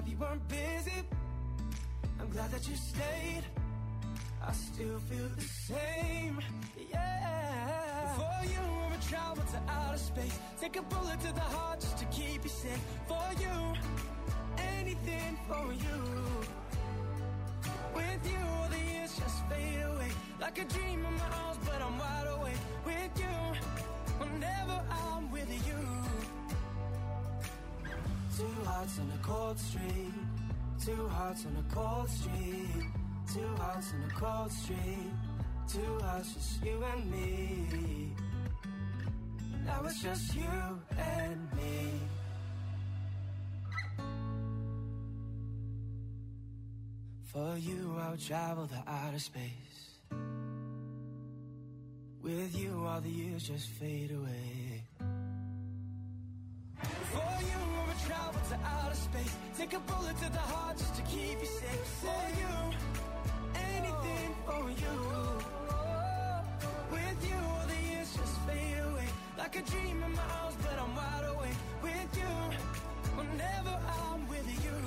job, you weren't busy. I'm glad that you stayed. I still feel the same, yeah. For you, I would travel to outer space. Take a bullet to the heart just to keep you safe. For you, anything for you. With you, all the years just fade away. Like a dream in my arms, but I'm wide awake. With you, whenever I'm with you. Two hearts on a cold street. Two hearts on a cold street. Two hearts on a cold street. Two hearts, just you and me. Now it's just you and me. For you, I'll travel the outer space. With you, all the years just fade away. For you, I would travel to outer space. Take a bullet to the heart just to keep you safe. For you, anything for you. With you, all the years just fade away. Like a dream in my arms, but I'm wide awake. With you, whenever I'm with you.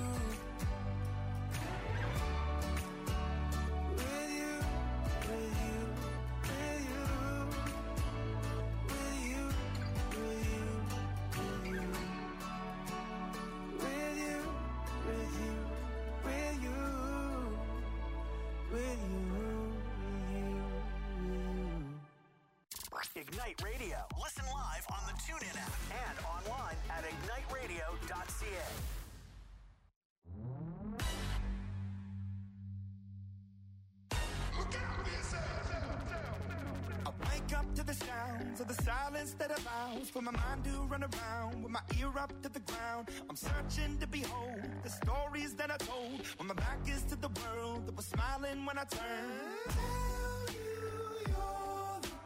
With you, with you, with you. With you, with you, with you. With you, with you, with you. With you, with you. Ignite Radio. Listen live on the TuneIn app and online at igniteradio.ca. I wake up to the sounds of the silence that allows for my mind to run around with my ear up to the ground. I'm searching to behold the stories that I told when my back is to the world that was smiling when I turned. Tell you you're the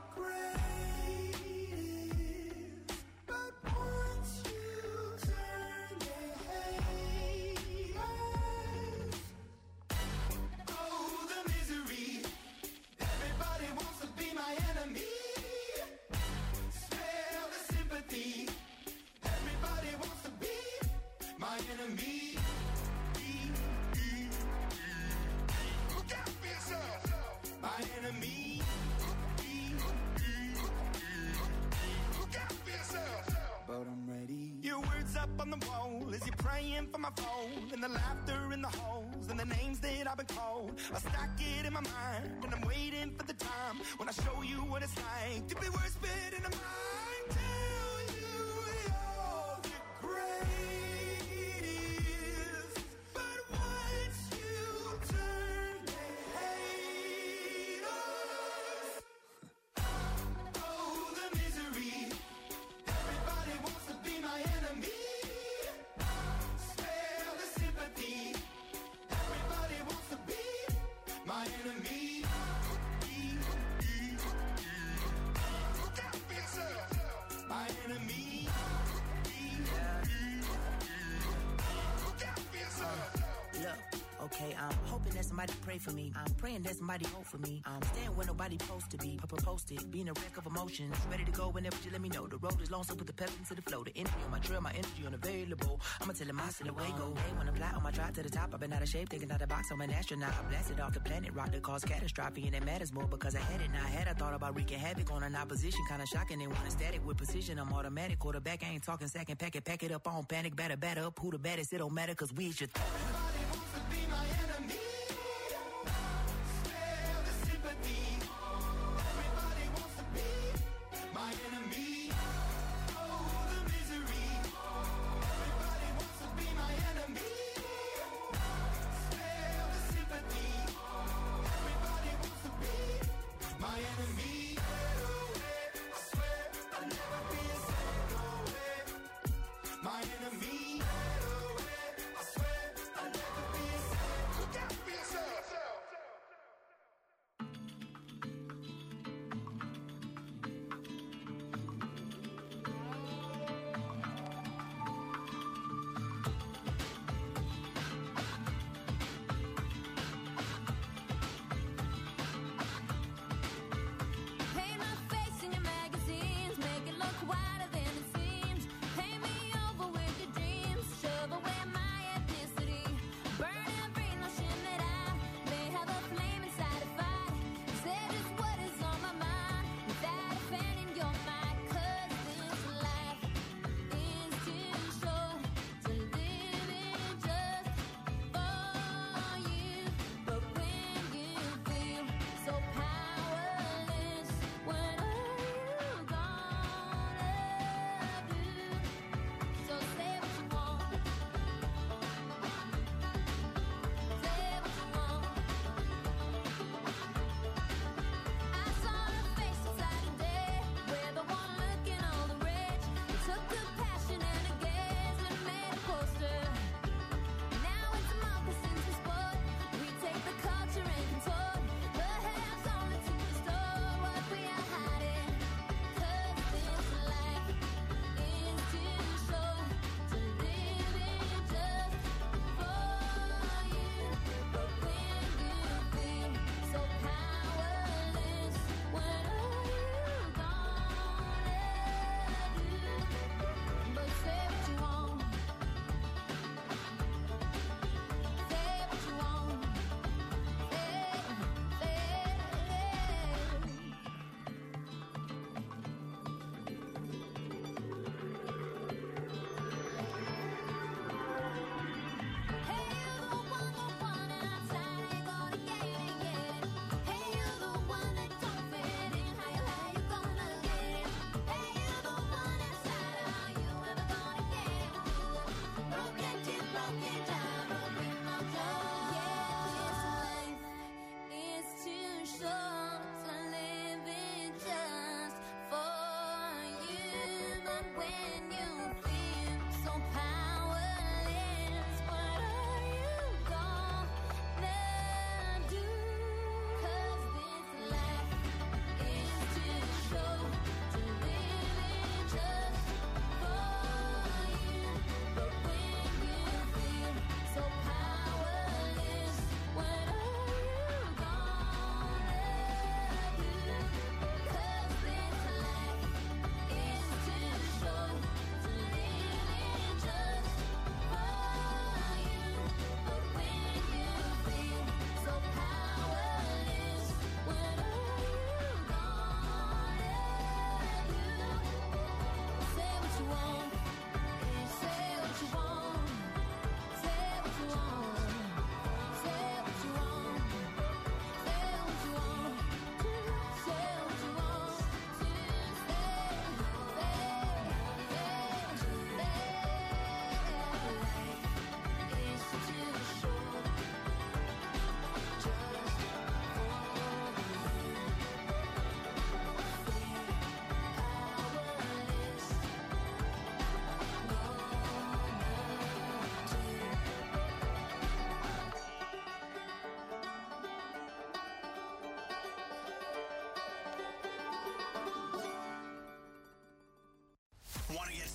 greatest, but once you turn, they hate us. Oh, the misery. Everybody wants to be my enemy. Smell the sympathy. Everybody wants to be my enemy. Look out for yourself. My enemy. Look out for yourself. But I'm ready. Your words up on the wall as you're praying for my phone, and the laughter in the halls and the names that I've been called. I stack it in my mind and I'm waiting for the time when I show you what it's like to be worse fit in the mind. Tell you you're the greatest, but once you turn, they hate us. Oh, the misery. Everybody wants to be my enemy. Spare the sympathy. Everybody wants to be my enemy. Look out for yourself. My enemy. Look out for yourself. Look, okay, I'm hoping that somebody pray for me. I'm praying that somebody hope for me. I'm staying where nobody supposed to be. Posted, being a wreck of emotions. Ready to go whenever you let me know. The road is long, so put the pedal into the flow. The energy on my trail, my energy unavailable. I'ma tell him I still away go. Hey, when I fly on my drive to the top, I've been out of shape, thinking out the box. I'm an astronaut. I blasted off the planet, rock that caused catastrophe, and it matters more because I had it. Now I had, I thought about wreaking havoc on an opposition, kinda shocking. They want a static with precision. I'm automatic, quarterback. I ain't talking second, pack it up on panic, batter up. Who the baddest? It don't matter, cause we should. Everybody wants to be my enemy. Spare the sympathy. Everybody wants to be my enemy. Oh, the misery. Everybody wants to be my enemy. Spare the sympathy. Everybody wants to be my enemy. I swear I'll never be a second away. My enemy. I swear I'll never be a second. Look out for yourself. Paint my face in your magazines, make it look wider than it seems. Paint me over with your dreams,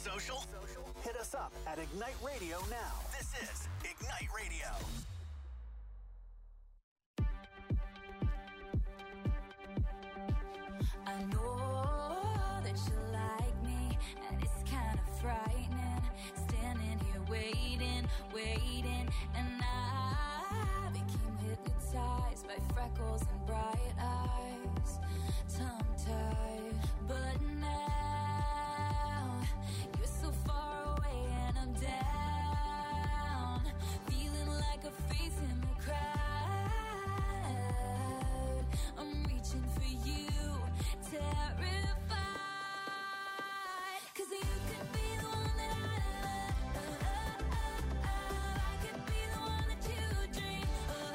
social? Hit us up at Ignite Radio now. This is Ignite Radio. I know that you like me, and it's kind of frightening. Standing here waiting, and I became hypnotized by freckles and bright eyes, tongue-tied. But now you're so far away, and I'm down, feeling like a face in the crowd. I'm reaching for you, terrified, 'cause you could be the one that I love. I could be the one that you dream.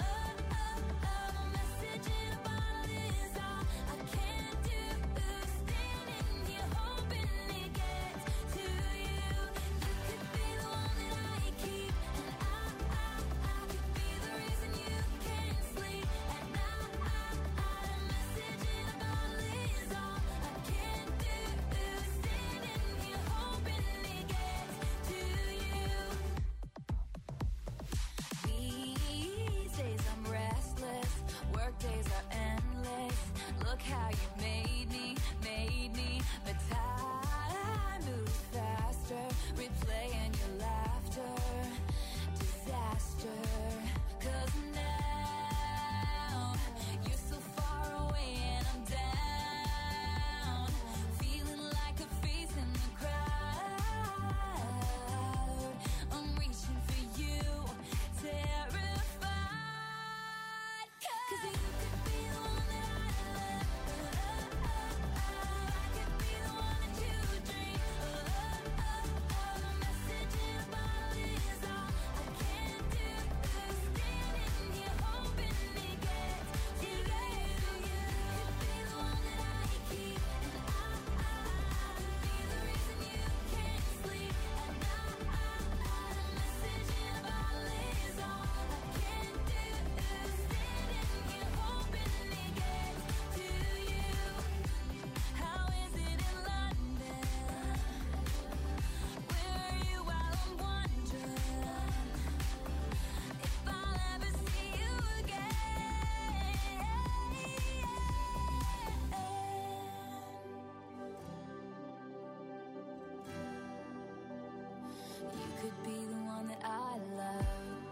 A message in a bottle is all I can do. Standing here hoping it gets to you. You could be the one that I keep, and I could be the reason you can't sleep at night. A message in a bottle is all I can do. Standing here hoping it gets to you. These days I'm restless, work days are endless. Look how you made me, but time moves faster, replaying your laughter, disaster. 'Cause now you're so far away and I'm down, feeling like a face in the crowd. I'm reaching for you, terrified, 'cause you could be the one that I love. I could be the one that you dream. A message in a bottle is all I can do. Standing here hoping it gets to you. You could be the one that I keep, and I could be the reason you can't sleep at night. A message in a bottle is all I can do. Standing here hoping it gets to you. How is it in London? Where are you while I'm wondering if I'll ever see you again? You could be the one that I love.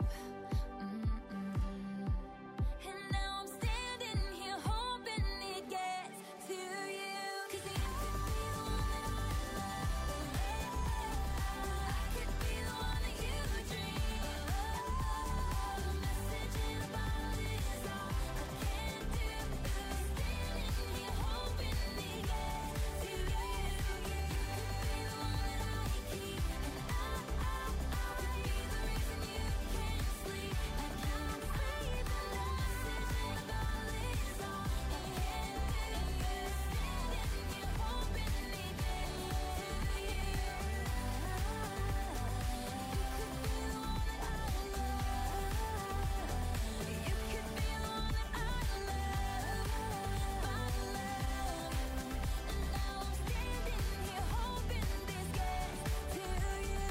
And now I'm standing here hoping it gets to you. 'Cause you could be the one that I love. I could be the one that you dream. A message in a bottle is all I can do. Standing here hoping it gets to you. You could be the one that I keep, and I could be the reason you can't sleep at night. A message in a bottle is all I can do. Standing here hoping it gets to you. You could be the one that I love. You could be the one that I love. And now I'm standing here hoping this gets to you.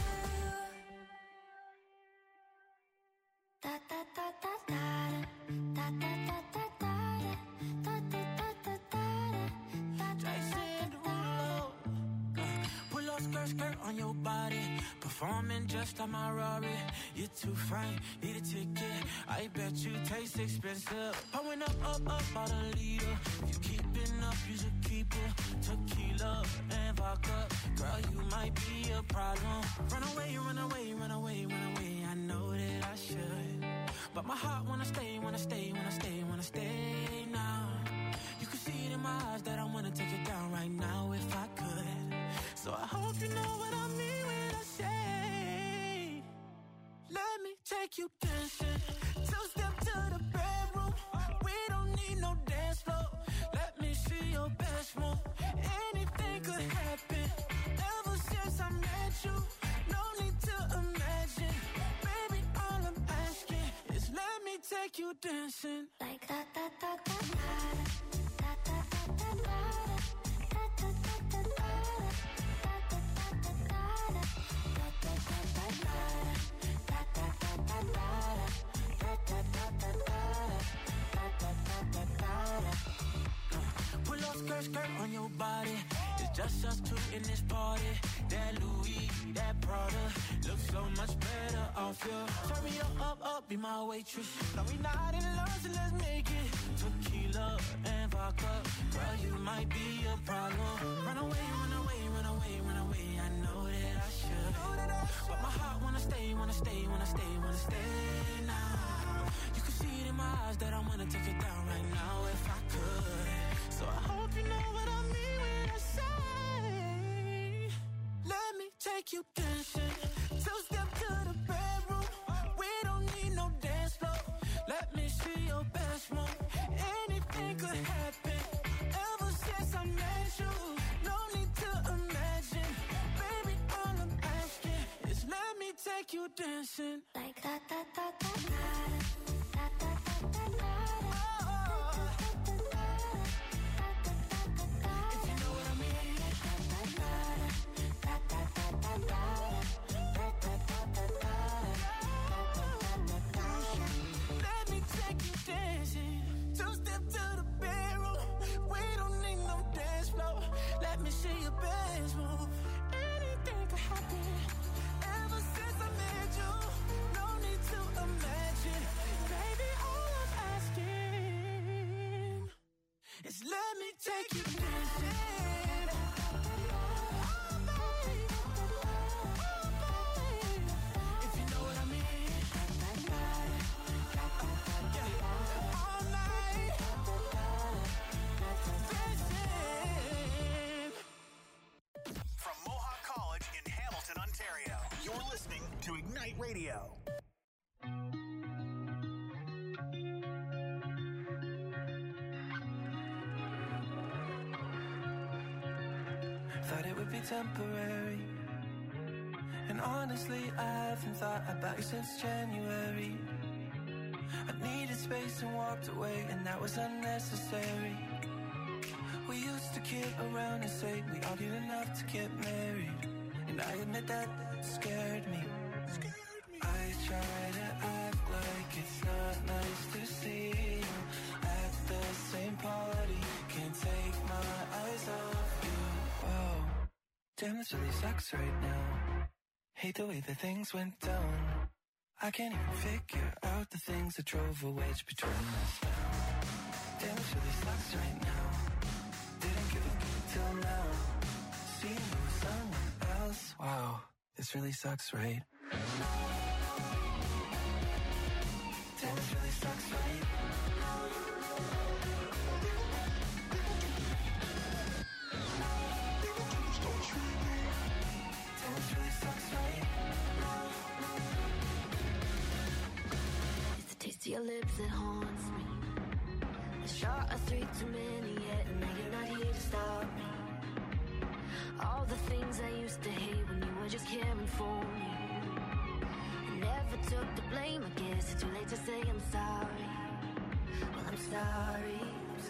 Da da da da da da da da da da da da da da da. Jason Derulo. Pull up skirt on your body. Performing just like my Rari. You're too fine, need a ticket. I bet you taste expensive. Pouring up about a liter. If you keeping up, you should keep it. Tequila and vodka. Girl, you might be a problem. Run away, run away, run away, run away. I know that I should, but my heart wanna stay, wanna stay, wanna stay, wanna stay now. You can see it in my eyes that I wanna take it down right now if I could. So I hope you know what I mean when I say, let me take you dancing. Two-step to the bedroom. We don't need no dance floor. Let me see your best move. Anything could happen. Ever since I met you, no need to imagine. Baby, all I'm asking is let me take you dancing. Like da da da da da da da da da da da da da da da da da da da. skirt on your body. It's just us two in this party. That Louis, that Prada, looks so much better off you. Turn me up, be my waitress. No, we not in love, so let's make it tequila and vodka. Girl, you might be a problem. Run away, run away, run away, run away. I know that I should, but my heart wanna stay, wanna stay, wanna stay, wanna stay now. You can see it in my eyes that I wanna take it down right now if I could. So I hope you know what I mean when I say, let me take you dancing. Two-step to the bedroom. We don't need no dance floor. Let me see your best move. Anything could happen. Ever since I met you, no need to imagine. Baby, all I'm asking is let me take you dancing. Like da da da da da da da da da da. If you know what I mean. Let me take you dancing. Two-step to the bedroom. We don't need no dance floor. Let me see your best move. Anything could happen. Ever since I met you, no need to imagine. Baby, all I'm asking is let me take you dancing. If you know what I mean. All night. Dancing. From Mohawk College in Hamilton, Ontario, you're listening to Ignite Radio. Thought it would be temporary. And honestly, I haven't thought about you since January. I needed space and walked away, and that was unnecessary. We used to kid around and say we argued enough to get married. And I admit that scared me. I try to act like it's not nice to see you at the same party. Can't take my eyes off you. Whoa, damn, this really sucks right now. Hate the way that things went down. I can't even figure out the things that drove a wedge between us now. Damn, this really sucks right now. Didn't give a till now. Seeing you with someone else. Wow, this really sucks, right? Damn, this really sucks, right? Damn, this really sucks, right? It's the taste of your lips that haunts me. A shot of 3 too many yet, and now you're not here to stop me. All the things I used to hate when you were just caring for me. I never took the blame, I guess it's too late to say I'm sorry. Well, I'm sorry.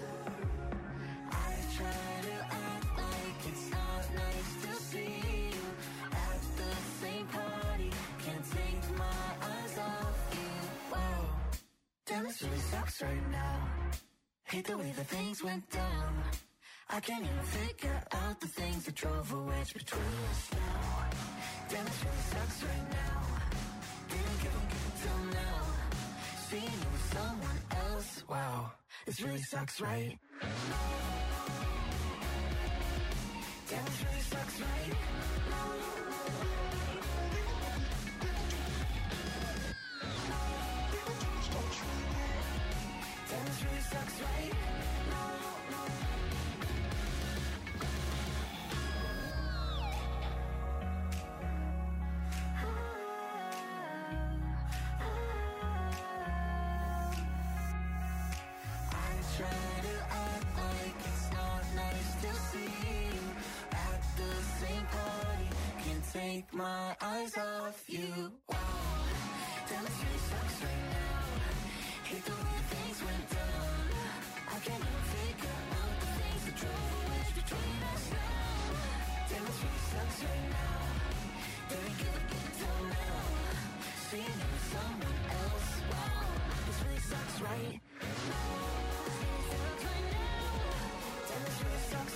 I try to act like it's not nice to see you at the same party. Can't take my eyes off you. Wow, damn, this really sucks right now. Hate the way that things went down. I can't even figure out the things that drove a wedge between us now. Damn, this really sucks right now. Didn't give a till now. Seeing you with someone else. Wow, this really sucks, right? Damn, this really sucks, right? Damn, this really sucks, right? I try to act like it's not nice to see you at the same party. Can't take my eyes off you. Wow, damn, this really sucks right now. Hate the way things went down. I can't even figure out the things that drove a wedge between us now. Damn, this really sucks right now. Didn't give a till now. Seeing you with someone else. Wow, this really sucks, right? Damn, this really sucks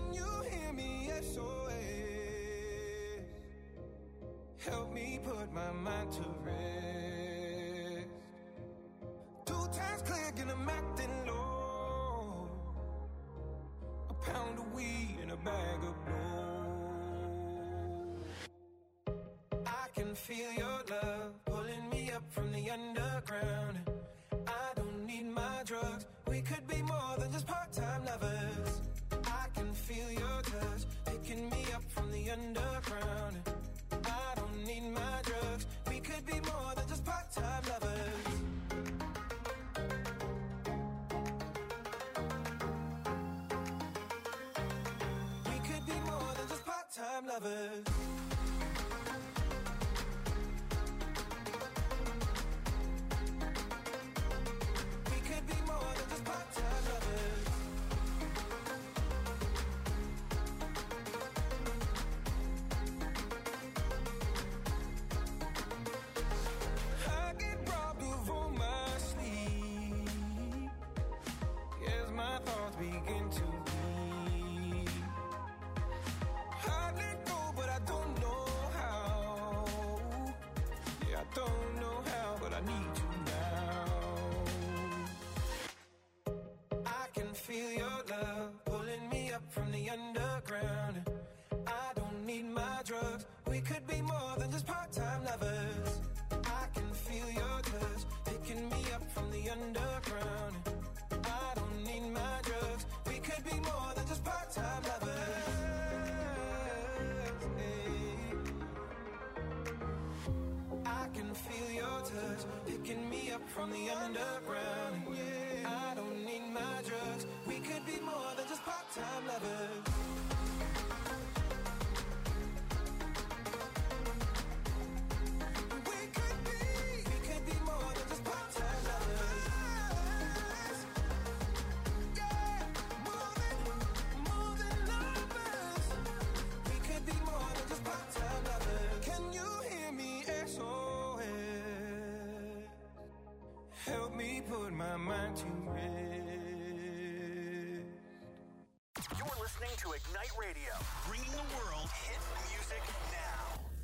Can you hear me? SOS. Help me put my mind to rest. 2 times click and I'm acting low. A pound of weed and a bag of blow. I can feel your love pulling me up from the underground. I don't need my drugs. We could be more than just part-time lovers. I can feel your touch picking me up from the underground. I don't need my drugs. We could be more than just part-time lovers. We could be more than just part-time lovers. We could be more than just part-time lovers. I get robbed of all my sleep as my thoughts begin to bleed. I let go, but I don't know how. Yeah, I don't know how, but I need you now. I can feel your love pulling me up from the underground. I don't need my drugs. We could be more than just part-time lovers. I can feel your touch picking me up from the underground. I don't need my drugs. We could be more than just part-time lovers. I can feel your touch picking me up from the underground. I don't need my drugs. We could be more than just part-time lovers. We could be more than just part-time lovers. Yeah, more than lovers. We could be more than just part-time lovers. Can you hear me? SOS. Help me put my mind to rest. You're listening to Ignite Radio, bringing the world hit music now.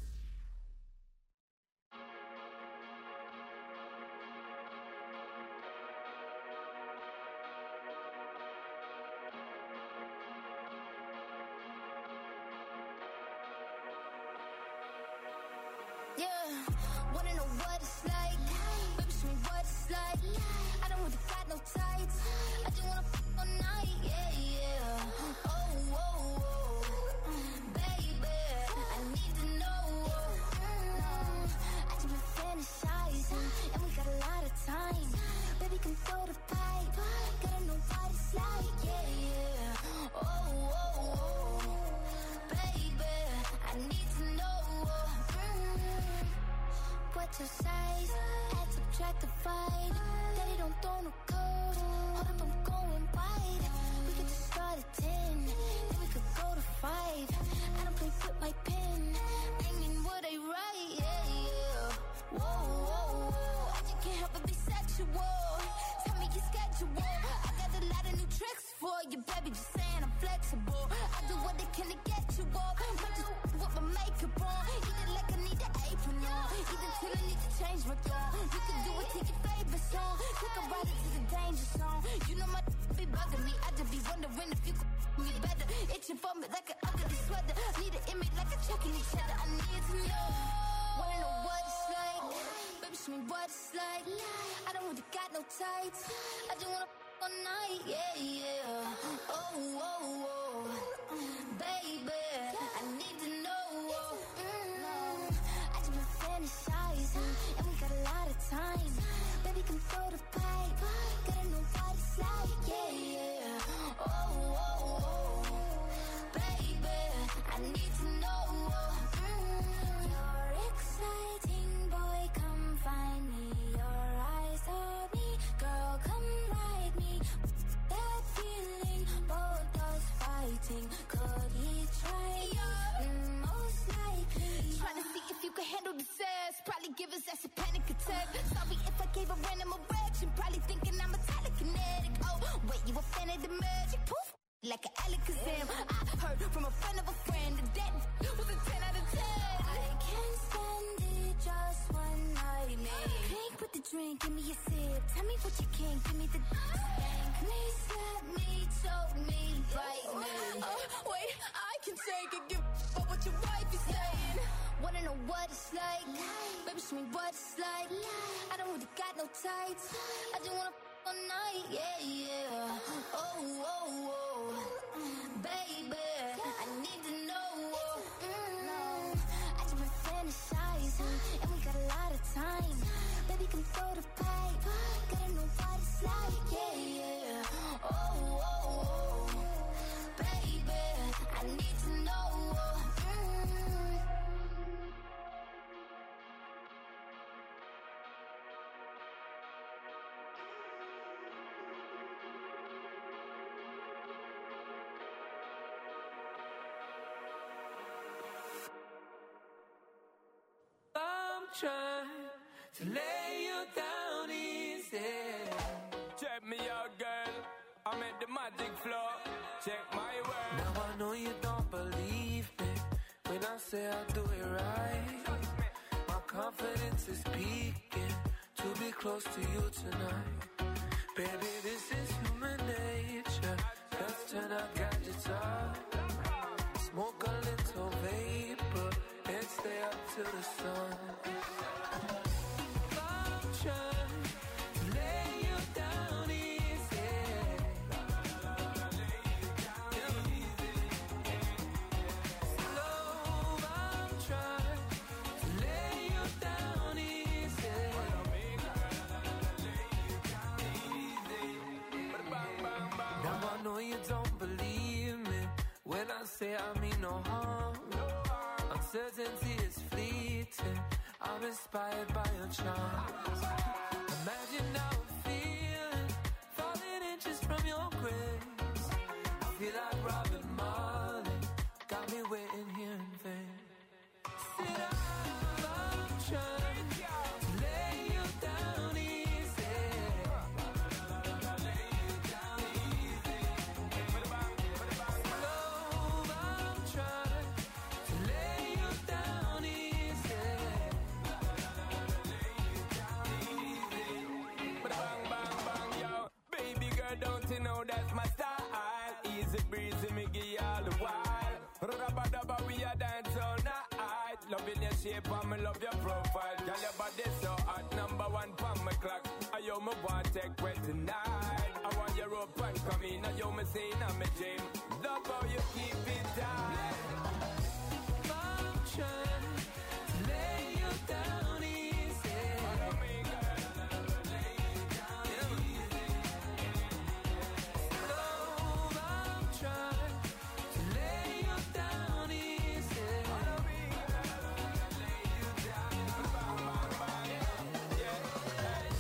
Yeah, wanna know what it's like? Baby, show me what it's like. I don't really got no tights. I just wanna all night, yeah, yeah. Oh, oh, oh, baby, I need to know. I just been fantasizing, and we got a lot of time. Baby, come throw the pipe. Gotta know what it's like, yeah, yeah. Oh, oh, oh, baby, I need to know. What's your size? Add, subtract, divide. Daddy don't throw no code. Hold up, I'm going wide. We could just start at 10, then we could go to 5. I don't play with my pen. Banging what I write, yeah, yeah. Whoa, whoa, whoa. I just can't help but be sexual. Tell me your schedule. I got a lot of new tricks for you, baby. Just saying I'm flexible. I do what I can to get you off. Might just with my makeup on. Eat it like I need an apron on. Even till I need to change my tone. You can do it to your favorite song. Take a ride into the danger zone. You know my be bugging me. I just be wondering if you could me better. Itching for me like an ugly sweater. Need an image like a checking each other. I need to know. Wanna know what it's like? Baby, show me what it's like. I don't really got no tights. I just wanna all night, yeah, yeah. Oh, oh, oh, baby, I need to know. I just been fantasizing, and we got a lot of time. Baby, come throw the pipe. Gotta know what it's like, yeah, yeah. Oh, oh, oh, baby, I need to know. You're exciting, boy, come find me. Your eyes on me, girl, come ride me. That feeling, both us fighting. Could he try? Most likely. Trying to see if you can handle the sass. Probably give his ass a panic attack. Sorry if I gave a random erection. Probably thinking I can take it, give up what your wife is saying. Wanna know what it's like? Baby, show me what it's like. I don't really got no tights. I just wanna all night, yeah, yeah. Oh, oh, oh. Baby, I need to know. I just been fantasizing, and we got a lot of time. Baby, can throw the pipe. Gotta know what it's like, yeah, yeah. Oh, oh, oh. Baby, I need to know. I'm trying to lay you down easy. Check me out, girl. I'm at the magic floor. Check my word. Now I know you don't believe me when I say I do it right. My confidence is peaking to be close to you tonight. Baby, this is human nature. Let's turn our gadgets off. Smoke a little vapor and stay up till the sun. I'm trying to lay you down easy. Slow, I'm trying to lay you down easy. Now I know you don't believe me when I say I mean no harm. Uncertainty is fleeting. I'm inspired by your charms. Imagine how I'm feeling, falling inches from your grace. I feel like Robin Marley, got me waiting here in vain. Sit up, I'm trying to lay you down easy. Slow, I'm trying to lay you down easy. Bang, bang, bang, yo. Baby girl, don't you know that's my style? Easy breezy, me give you all the while. Rubba-dubba, we a dance all night. Loving your shape and me love your profile. Girl, your body so hot, number one pon my clock. I yo me want take way tonight. I want your rope and come in. I yo me saying I'm a dream. Love how you keep it tight. I'm trying to lay you down easy. Follow me, girl. Slow, I'm trying to lay you down easy. Follow me, girl. Lay you down. Bang, bang, bang, yeah.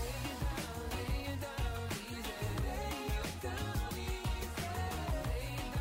Lay you down easy. Lay you down easy. Lay you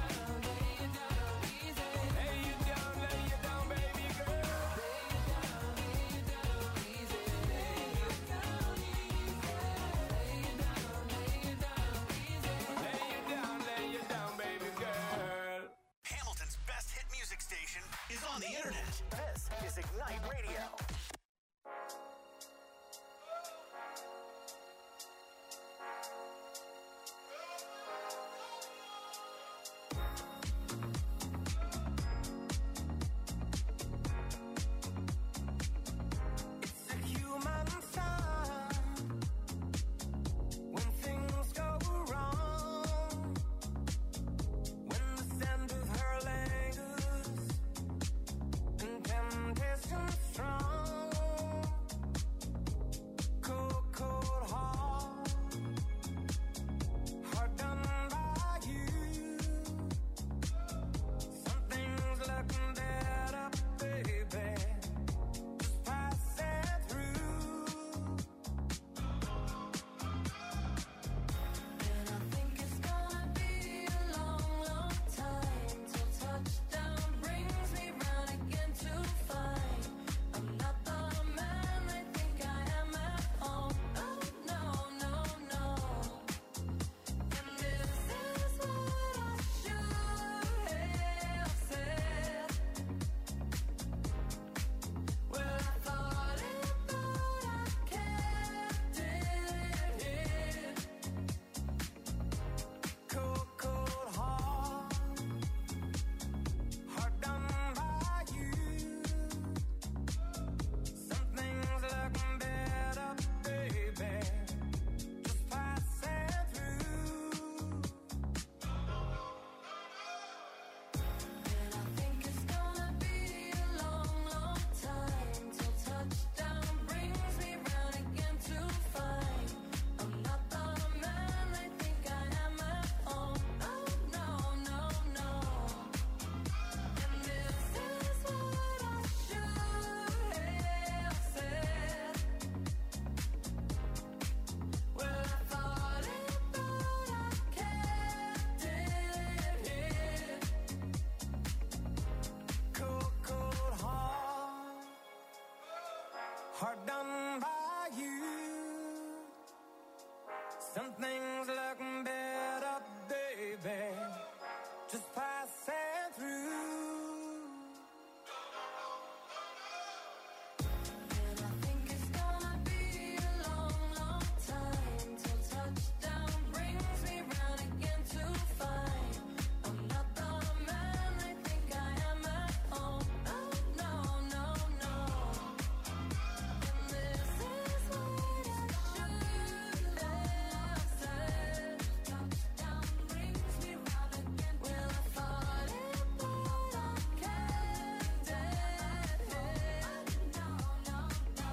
hard done by you. Some things look better, baby, just passing through. And I think it's gonna be a long, long time till touchdown brings me round again to find I'm not the man they think I am at home. No, no, no, no. And this is what I should have said. Touchdown brings me round again. Well, I thought it, but I can't dead. No, no, no.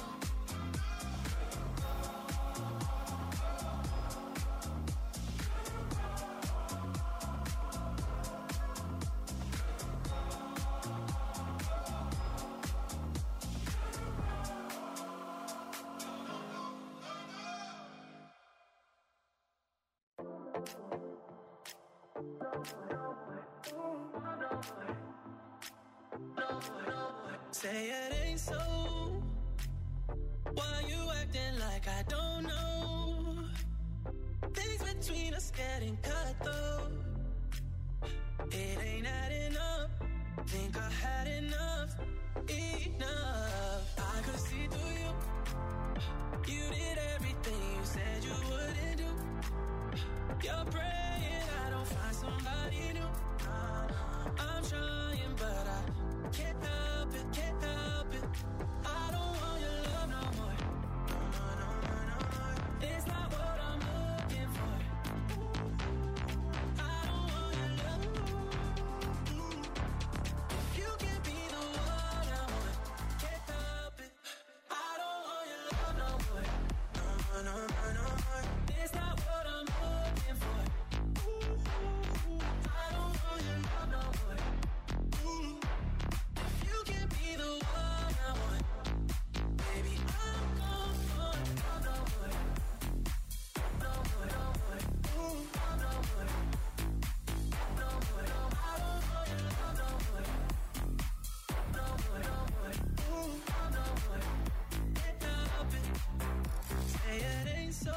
Say it ain't so. Why you acting like I don't know? Things between us getting cut though. It ain't adding up. Think I had enough. Enough. I could see through you. You did everything you said you wouldn't do. You're praying I don't find somebody new. I'm trying, but I can't help it, can't help it. I don't want your love no more. No more, no more, no more. It's not what I'm looking for. I don't want your love. If you can't be the one I want, can't help it. I don't want your love no more. No more, no more, no more. It's not what I'm looking for. I don't want your love no more. If you can't be the one I want, baby, I'm gone for no more. No more, no more. No more. No more, no more. I don't want your love no more. No more, no more. No more. Can't help it. Say it ain't so.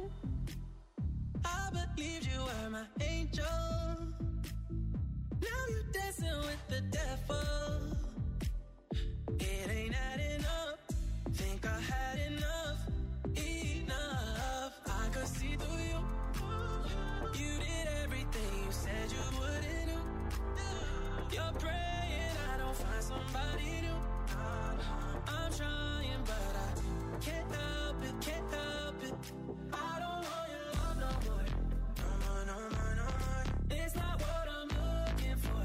I believed you were my angel. Now you dancing with the devil. It ain't adding up. Think I had enough. Enough. I could see through you. You did everything you said you wouldn't do. You're praying I don't find somebody new. I'm trying, but I can't help it, can't help it. I don't want your love no more. No more, no more, no more. It's not what I'm looking for.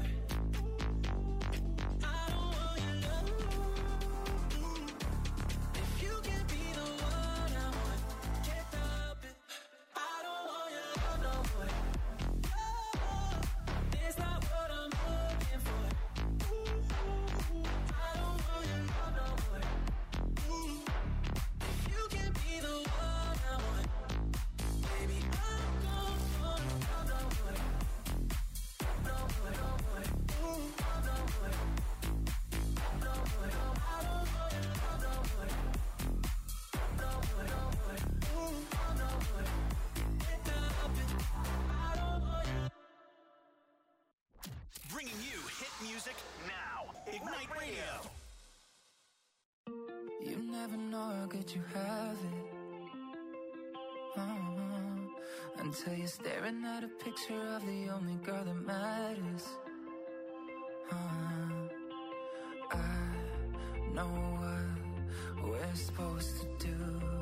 I don't want your love. If you can't be the one I want, can't help it. I don't want your love no more. It's not what I'm looking for. I don't want your love no more. If you can't be the one I want, baby, I'm gone for no more. No more, no more. No more. No more, no. I don't want your love no more. No more, no more. No more. Can't help it. I don't want your. Bringing you hit music now. Ignite Radio. You never know how good you have it. Until you're staring at a picture of the only girl that matters. I know what we're supposed to do.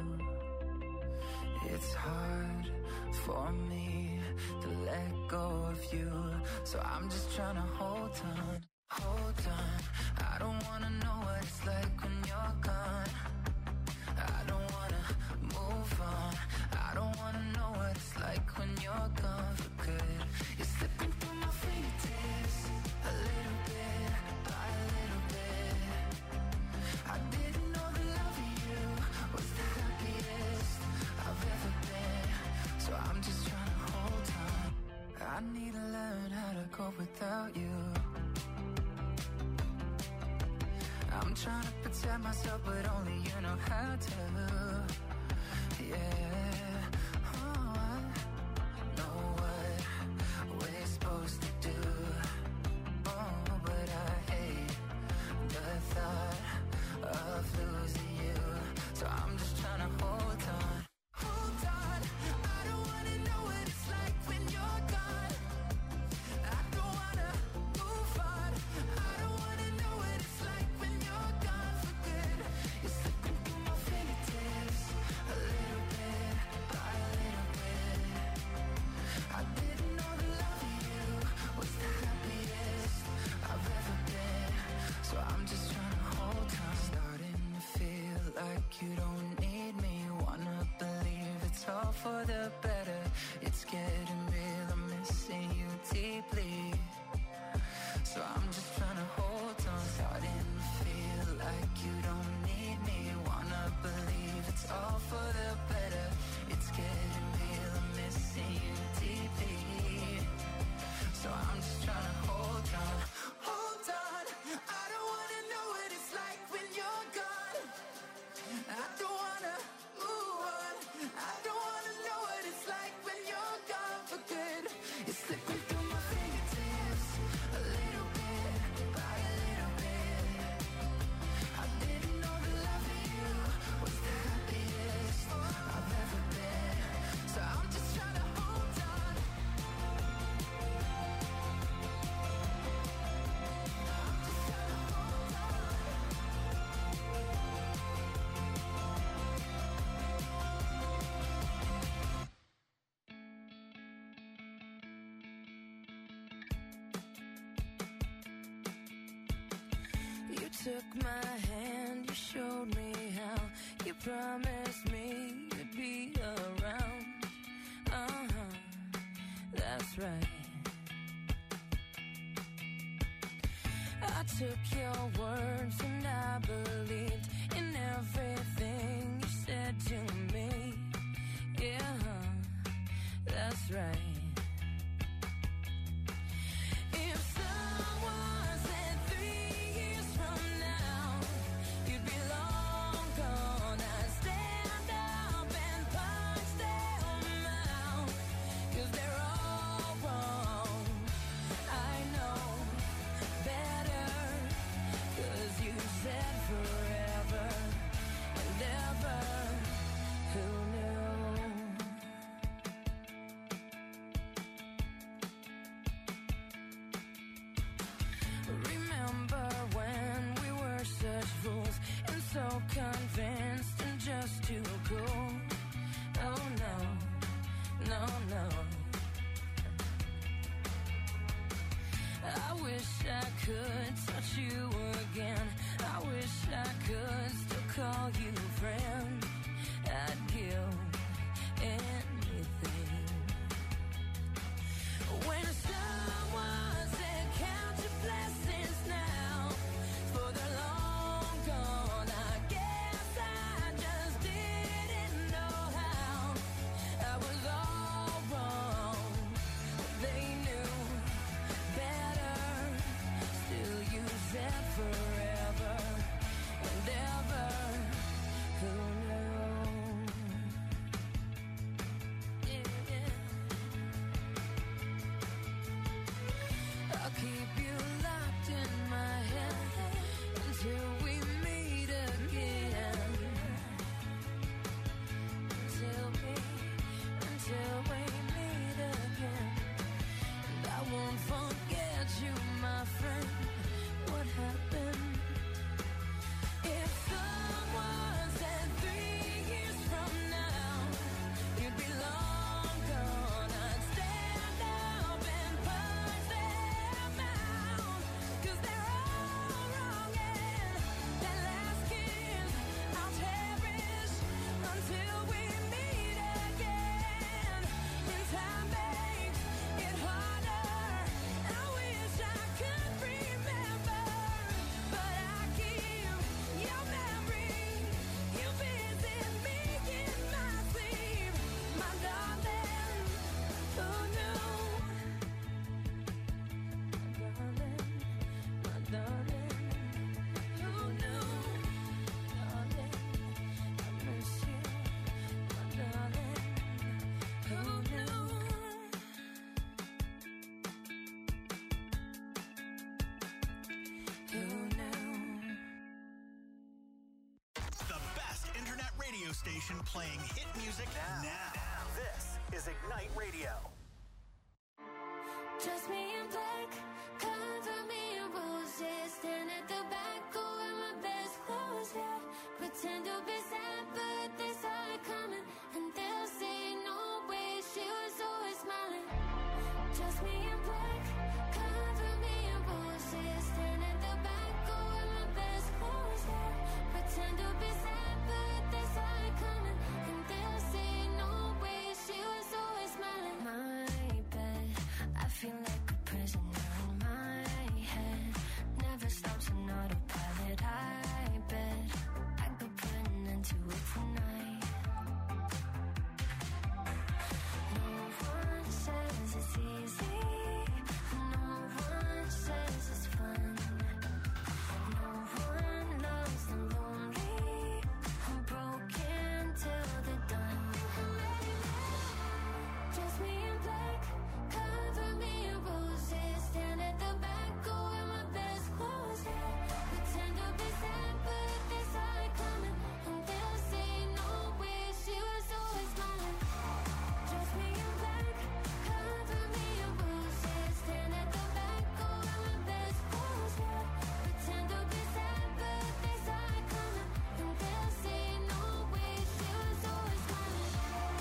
It's hard for me to let go of you. So I'm just trying to hold on, hold on. I don't wanna know what it's like when you're gone. I don't wanna move on. I don't wanna know what it's like when you're gone for good. You're slipping through my fingertips, a little bit by a little bit. I didn't know the love of you was the happiest I've ever been. So I'm just trying to hold on. I need to learn how to cope without you. I'm I'm trying to protect myself, but only you know how to. Yeah, oh, I know what we're supposed to do. Oh, but I hate the thought of losing you. So I'm just trying to hold on. Hold on, I don't wanna know what it's like when you're gone. I don't wanna move on. I don't wanna know what it's like when you're gone for good. You're slipping through my fingertips, a little bit by a little bit. I didn't know the love of you was the happiest I've ever been. So I'm just trying to hold on. Starting to feel like you don't need me. Wanna believe it's all for the better. It's getting real, I'm missing you deeply. So I'm just trying to hold on. Starting to feel like you don't need me. Wanna believe it's all for the better. It's getting real, I'm missing you deeply. So I'm just trying to hold on. Hold on, I don't wanna know what it's like when you're gone. I don't wanna move on. I don't wanna know what it's like when you're gone for good. You're slipping through my fingertips, a little bit by a little bit. I didn't know the love of you was the happiest I've ever been. So I'm just trying to hold on. You took my hand, you showed me how. You promised me you'd be around. That's right. I took your words and I believed in everything you said to me. Yeah, that's right. If someone said 3 years from now you'd be long gone, I'd stand up and punch them out, 'cause they're all wrong. I know better, 'cause you said forever and ever. Who knew? Remember when we were such fools and so convinced and just too cool? Oh no, no, no. I wish I could touch you again. I wish I could still call you friend. I'd give anything. When someone said count your blessings now, for they're long gone, I guess I just didn't know how. I was all wrong, they knew better. Still you said forever and ever. station playing hit music now. This is Ignite Radio. Just me in black, cover me in roses. Stand at the back, go wear my best clothes, yeah. Pretend to be sad, but they saw it coming. And they'll say, no way, she was always smiling. Just me in black, cover me in roses. Stand at the back, go wear my best clothes, yeah. Pretend to be sad, but they saw it coming. And they'll say, no way, she was always smiling. My bed, I feel like a prisoner in my head. Never stops an autopilot. I bet I could put an end to it tonight. No one says it's easy. No one says it's fun. No one loves the lonely. I'm broken till they're done. Just me in black, cover me in roses. Stand at the back, go wear my best clothes, yeah. Pretend to be sad, but they saw it coming. And they'll say, no way, she was always smiling. Just me in black, cover me in roses. Stand at the back, go wear my best clothes, yeah. Pretend to be sad, but they saw it coming. And they'll say, no way, she was always smiling.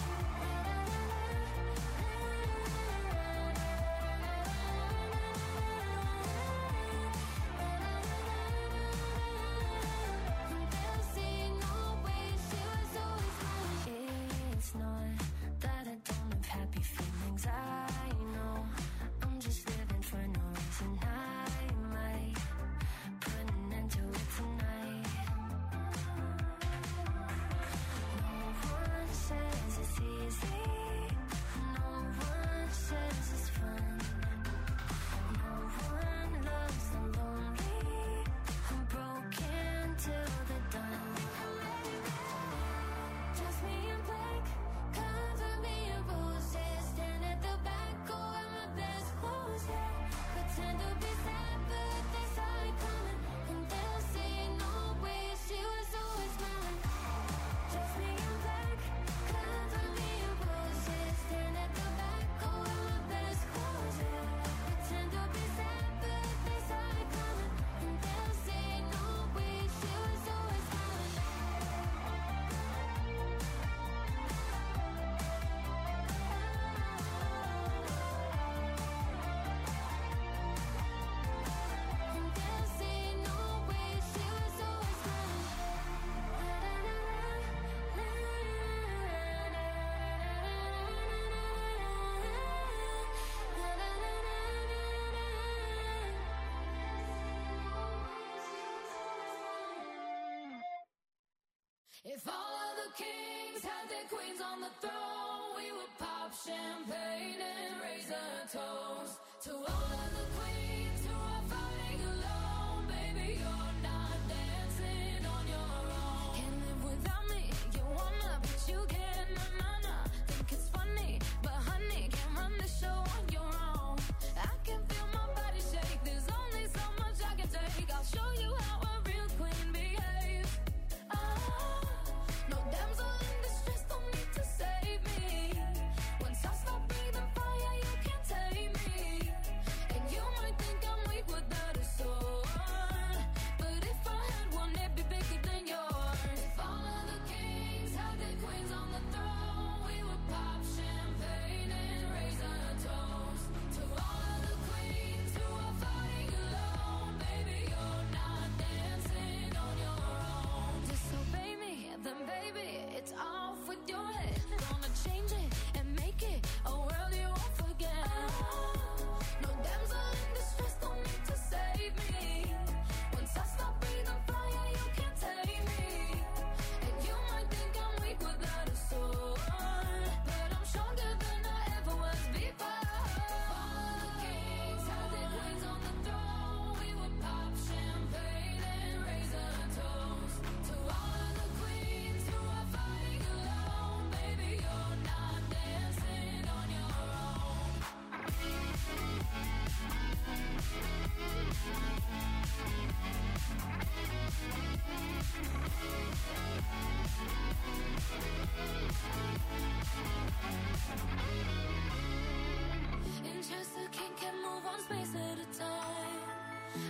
It's not that I don't have happy feelings, I know. I'm just living for no reason. I might put an end to it tonight. No one says it's easy. No one says it's fun. No one loves the lonely. I'm broken till they're done. Just me in black, cover me in roses. Stand at the back, go wear my best clothes, yeah. Pretend to be sad, but they saw it coming. And they'll say, no way, she was always smiling. Just me in black, cover me in roses. Stand at the back, go wear my best clothes, yeah. Pretend to be sad, but they saw it coming. And they'll say, no way, she was always smiling. And they'll say, no way, she was always smiling. If all of the kings had their queens on the throne, we would pop champagne and raise a toast to all of the queens who are fighting alone. Baby, you're not dancing on your own. Can't live without me, you wanna, but you can't. Na. Think it's funny, but honey, can't run the show on your own. I can feel my body shake, there's only so much I can take. I'll show you how a real queen behaves. No damsel in distress, don't need to save me. Once I stop breathing fire, you can't tame me. And you might think I'm weak without a sword, but if I had one, it'd be bigger than yours.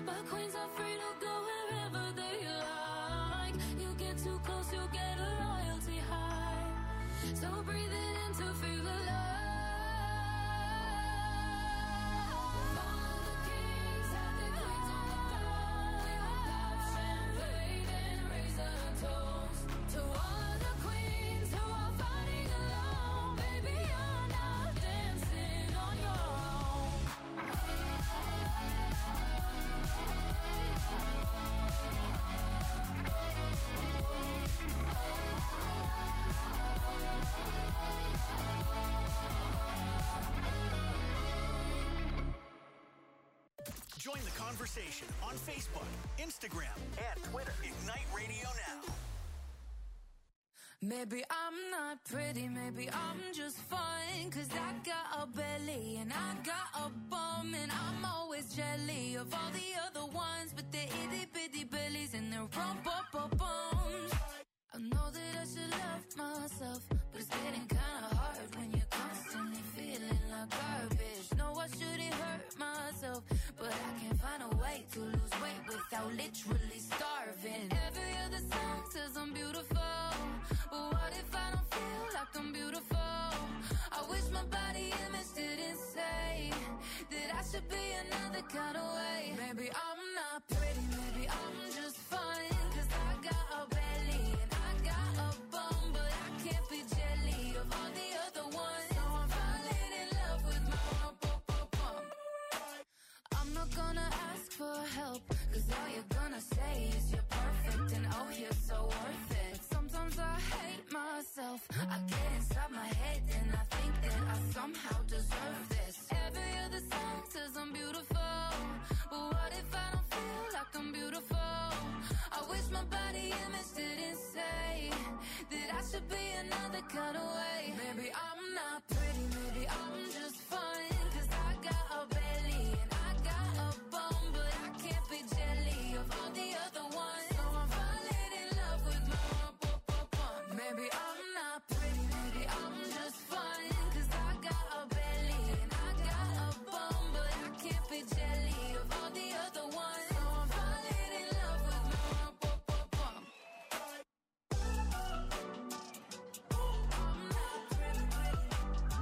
But queens are free to go wherever they like. You get too close, you get a royalty high. So breathe it in to feel alive. All the kings have their queens on the throne. We will pop champagne and raise a toast to all of the queens who are fighting alone. Baby, you're not dancing on your own. Join the conversation on Facebook, Instagram, and Twitter. Ignite Radio Now. Maybe I'm not pretty, maybe I'm just fine. Cause I got a belly and I got a bum. And I'm always jelly of all the other ones. But they're itty bitty bellies and their rump-up-bums. I know that I should love myself, but it's getting kinda hard when you're constantly feeling like garbage. No, I shouldn't hurt myself, but I can't find a way to lose weight without literally starving. Every other song says I'm beautiful, but what if I don't feel like I'm beautiful? I wish my body image didn't say that I should be another kind of way. Maybe I'm not pretty, maybe I'm just fine. Cause I got a belly and I got a bum, but I can't be jelly of all the other ones. So I'm falling in love with my bum. I'm not gonna ask for help, cause all you're gonna say is you're perfect and oh, you're so worth it. But sometimes I hate myself, I get inside my head and I think that I somehow deserve this. Every other song says I'm beautiful, but what if I don't feel like I'm beautiful? I wish my body image didn't say that I should be another kind of way. Maybe I'm not pretty, maybe I'm just fine. Cause I got a belly and I got a bum, but I can't be jelly of all the other ones. So I'm falling in love with my bum. Maybe I'm not pretty, maybe I'm just fine. Cause I got a belly and I got a bum, but I can't be jelly of all the other ones. So I'm falling in love with my bum. I'm not pretty,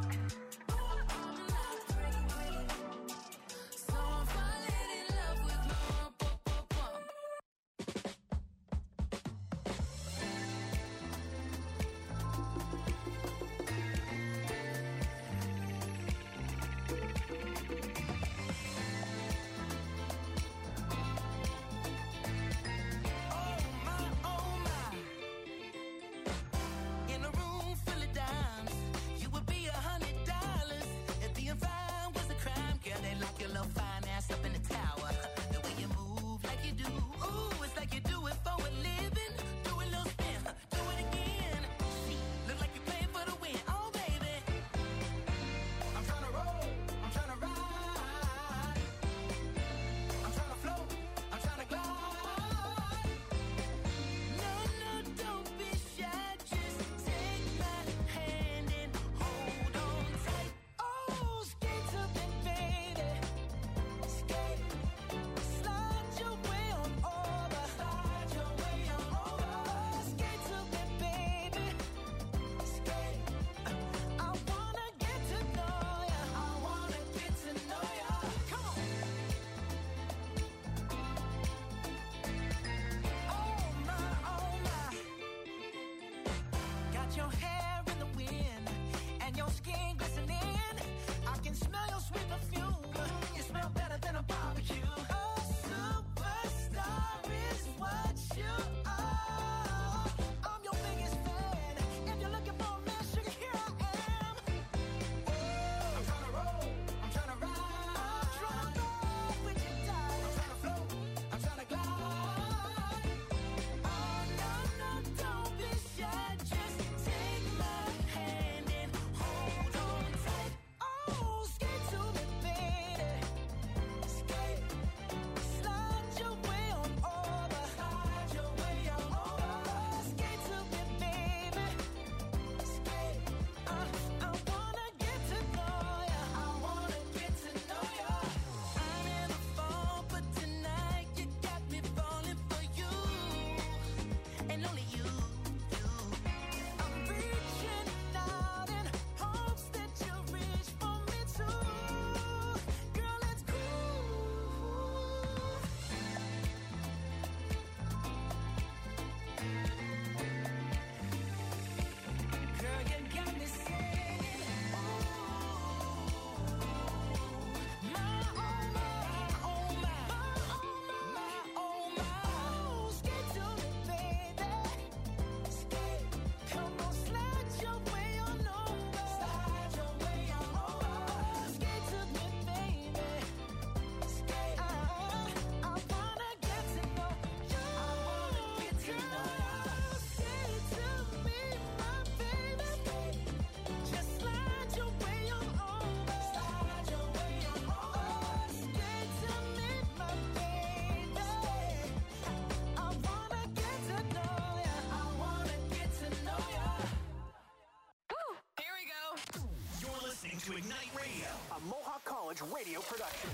Radio, a Mohawk College radio production.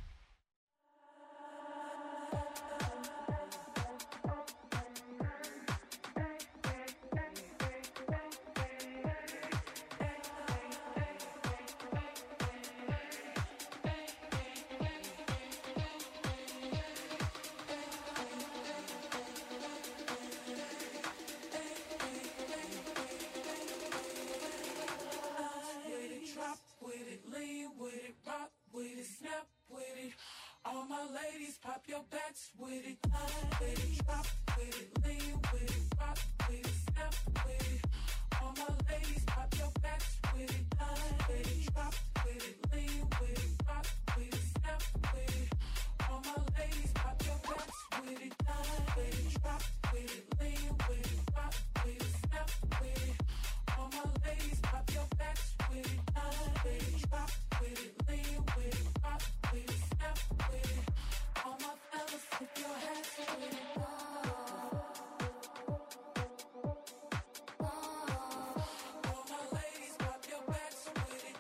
Pop your backs with it, with it, drop with it, lean with it, rock with it, snap with it. All my ladies, pop your backs with it, with it, drop with it, lean with it, rock with it, snap with it. All my ladies, pop your backs with it, with it, drop with it, lean with it, rock with it, snap with it. All my ladies, pop your backs with it, with it, drop with it, lean with it, rock with it, snap with it. All my fellas, put your hands with it. All my ladies, pop your backs with it.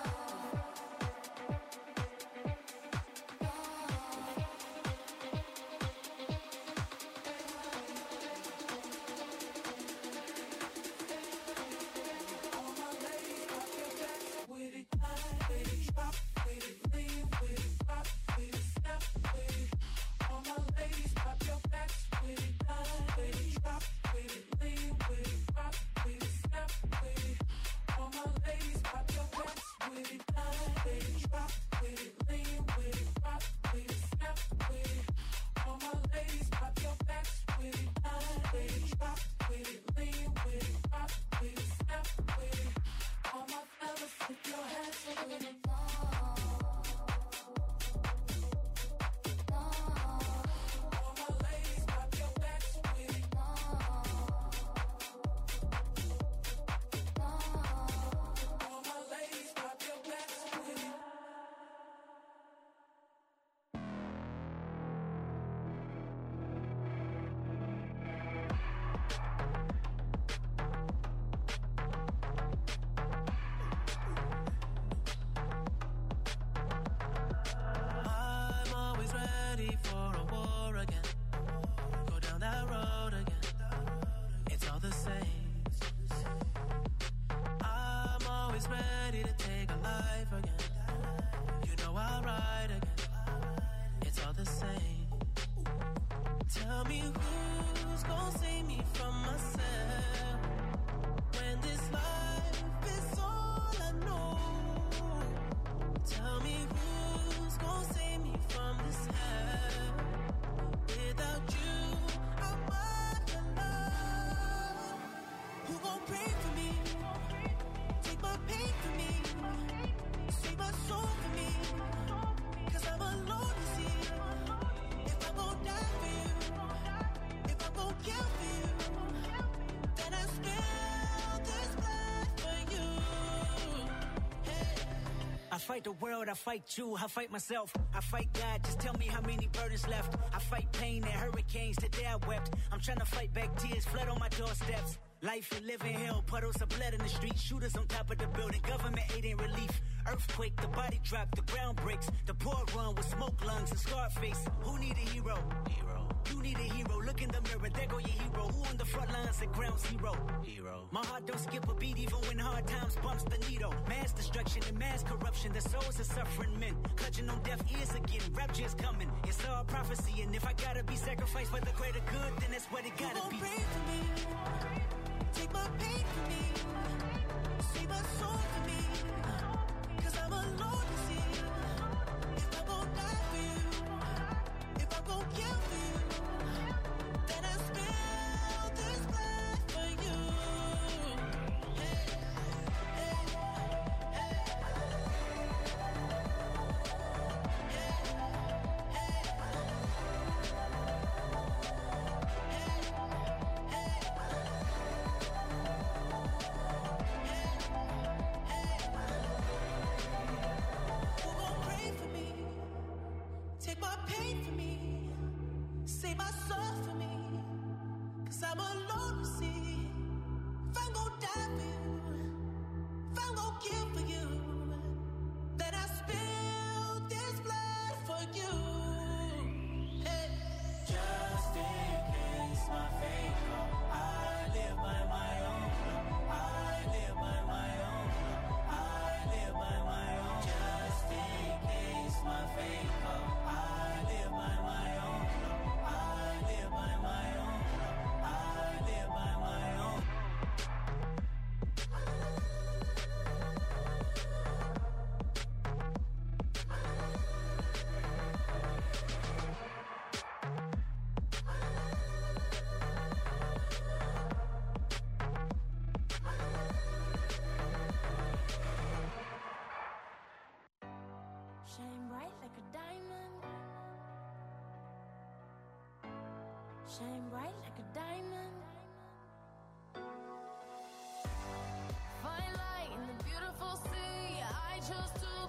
All my ladies, pop your backs with it. With it, drop with it, lean with it, rock with it, snap with it. All my ladies, pop your backs with it. With it, drop with it, lean with it, rock with it, snap with it. All my ladies, pop your backs with it. With it, drop with it, lean with it, rock with it, snap with it. All my ladies, pop your backs with it. With it, drop with it, lean with it, rock with it, snap with it. All my fellas, put your hands with it. All my ladies, pop your backs with it. All my ladies, pop your backs with it. I'm always ready for a war again. Go down that road again. It's all the same. I'm always ready to take a life again. You know I'll ride again. It's all the same. Tell me who's gonna save me from myself when this life is all I know. Tell me who's gonna save me from this hell. Without you, I'm alone. Who gon' pray for me? Take my pain for me. Save my soul for me. 'Cause I'm alone to see. If I'm gon' die for you, if I'm gon' kill for you, then I spill this blood for you. Hey. I fight the world, I fight you, I fight myself, I fight God, just tell me how many burdens left. I fight pain and hurricanes, today I wept. I'm trying to fight back tears, flood on my doorsteps. Life and living hell, puddles of blood in the street, shooters on top of the building, government aid ain't relief. Earthquake, the body drop, the ground breaks, the poor run with smoke lungs and scarred face. Who need a hero? You need a hero, look in the mirror, there go your hero. Who on the front lines at ground zero? My heart don't skip a beat even when hard times bumps the needle. Mass destruction and mass corruption, the souls of suffering men. Clutching on deaf ears again, rapture's coming. It's all prophecy, and if I gotta be sacrificed for the greater good, then that's what it gotta be. Pray for me. Take my pain for me. Save my soul for me. 'Cause I'm alone to see. If I'm gon' die for you, if I'm gon' kill for you, then I spill this blood for you. Hey, hey, hey. shine bright like a diamond. Fine light in the beautiful sea. I chose to